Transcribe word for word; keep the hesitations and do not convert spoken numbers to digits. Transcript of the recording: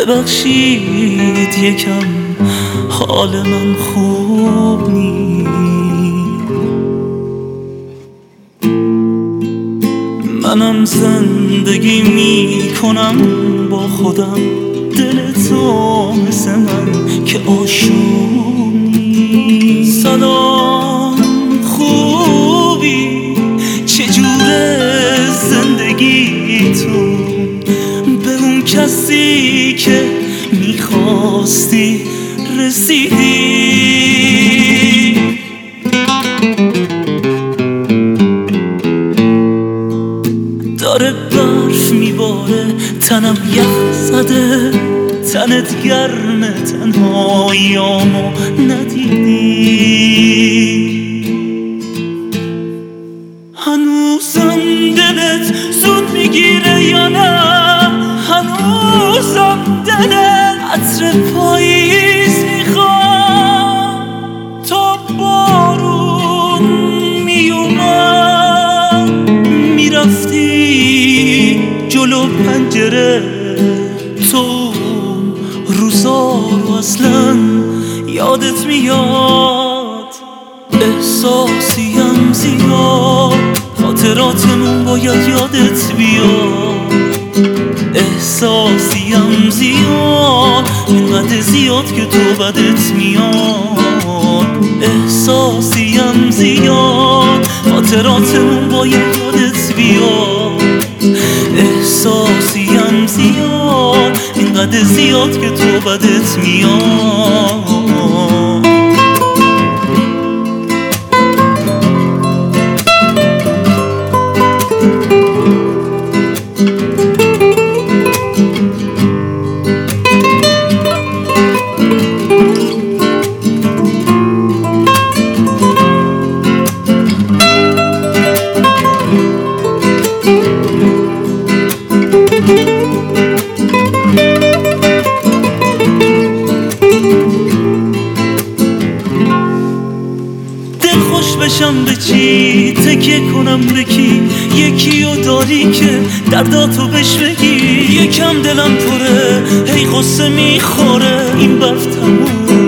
ببخشید یکم حال من خوب نیست. منم زندگی میکنم با خودم، دل تو مثل من که آشوب نیست. سلام خوبی؟ چجوره زندگی تو؟ به اون کسی که میخواستی رسیدی؟ داره برف میباره، تنم یخ زده، تنت گرمه، تنهاییامو ندیدی؟ هنوزم دلت زود میگیره یا نه؟ هنوزم دلت عطر پاییز میخواد؟ تا بارون میومد میرفتی جلو پنجره، تو روزا رو اصلا یادت میاد؟ احساسیم زیاد، خاطراتمون باید یادت بیاد. احساسیم زیاد، اینقدر زیاد که تو بدت میاد. احساسیم زیاد، خاطراتمون باید یادت بیاد. احساسیم زیاد، اینقدر زیاد که تو بدت میاد. خوش بشم به چی؟ تکیه کنم به کی؟ یکی رو داری که درداتو بهش بگی؟ یکم دلم پره، هی قصه میخوره، این برف تموم